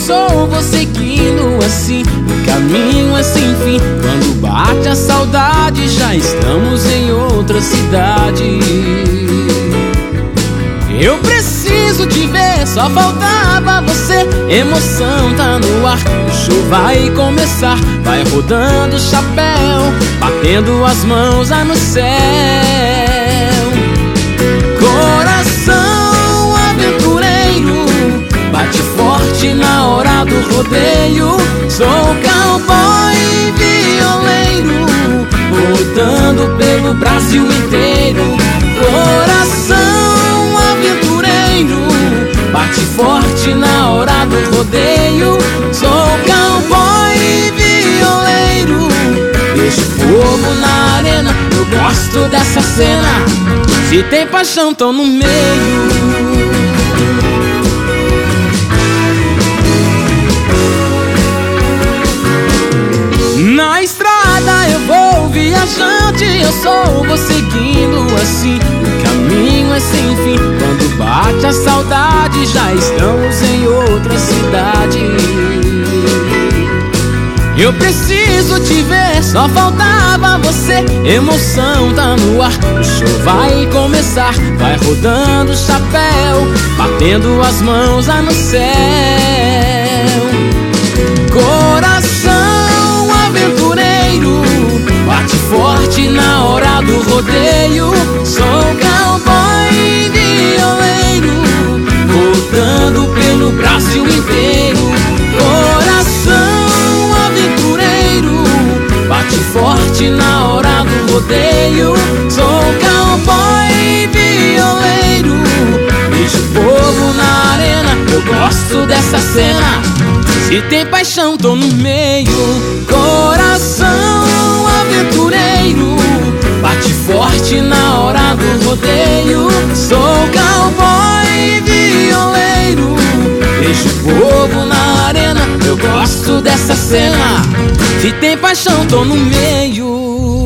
sou, vou seguindo assim, o caminho é sem fim. Quando bate a saudade, já estamos em outra cidade. Eu preciso te ver, só faltava você. Emoção tá no ar, o show vai começar. Vai rodando o chapéu, batendo as mãos lá no céu. Coração aventureiro, bate forte na hora do rodeio. Sou cowboy violeiro, rodando pelo Brasil inteiro. Coração aventureiro, bate forte na hora do rodeio. Sou cowboy violeiro, deixo fogo na arena, eu gosto dessa cena. Se tem paixão, tô no meio. Na estrada eu vou viajante, eu sou, vou seguindo assim, o caminho é sem fim. Quando bate a saudade, já estamos em outra cidade. Eu preciso te ver, só faltava você. Emoção tá no ar, o show vai começar. Vai rodando o chapéu, batendo as mãos lá no céu. Coração aventureiro, bate forte na hora do rodeio. Sou cowboy violeiro, rodando pelo Brasil inteiro. Coração aventureiro, bate forte na hora do rodeio. Sou cowboy violeiro, deixo fogo na arena, eu gosto dessa cena. Se tem paixão, tô no meio. Coração aventureiro, bate forte na hora do rodeio. Sou cowboy violeiro, deixo fogo na arena, eu gosto dessa cena. Se tem paixão, tô no meio.